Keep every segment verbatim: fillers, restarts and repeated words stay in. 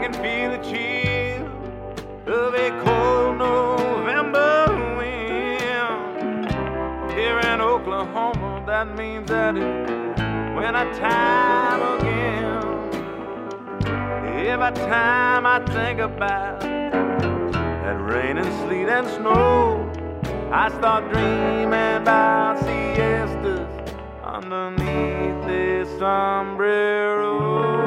can feel the chill of a cold November wind. Here in Oklahoma, that means that it's winter time again. Every time I think about that rain and sleet and snow, I start dreaming about siestas underneath this sombrero.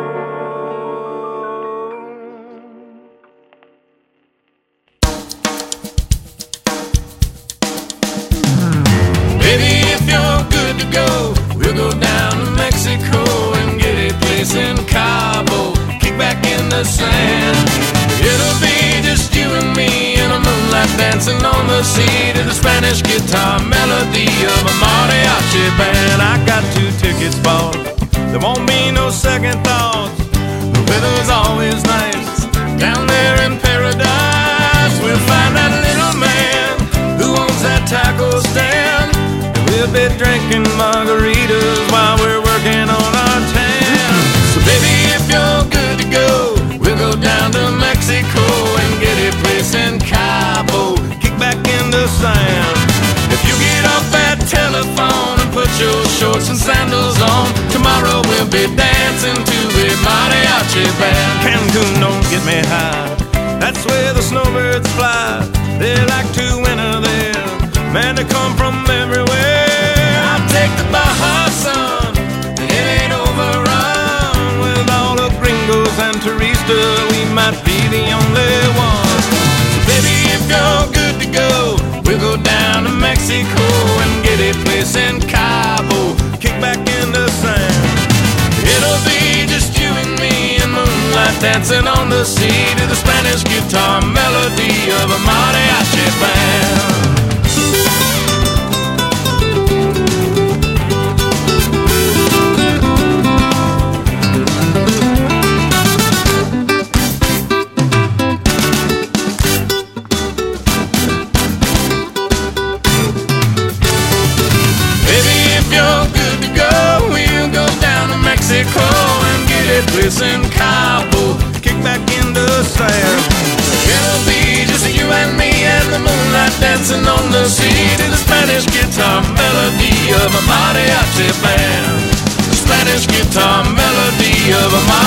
Baby, if you're good to go, we'll go down to Mexico and get a place in Cabo, kick back in the sand. It'll be just you and me in a moonlight dancing on the sea to the Spanish guitar melody of a mariachi band. I got two tickets bought, there won't be no second thoughts. The weather's always nice down there in paradise. We'll find that little man who owns that taco stand. We'll be drinking margaritas while we're working on our tan. So baby, if you're good to go, we'll go down to Mexico and get a place in Cabo, kick back in the sand. If you get off that telephone and put your shorts and sandals on, tomorrow we'll be dancing to a mariachi band. Cancun don't get me high, that's where the snowbirds fly. They like to winter there, man, they come from everywhere. I'll take the Baja Sun, it ain't overrun with all the gringos and turistas, we might be the only ones. So baby, if you're good to go, we'll go down to Mexico and get a place in Cabo, kick back in the sand. It'll be just you and me in moonlight dancing on the sea to the Spanish guitar melody of a mariachi band. Mexico and get a place in Cabo, kick back in the sand. It'll be just you and me and the moonlight dancing on the sea to the Spanish guitar melody of a mariachi band. The Spanish guitar melody of a mariachi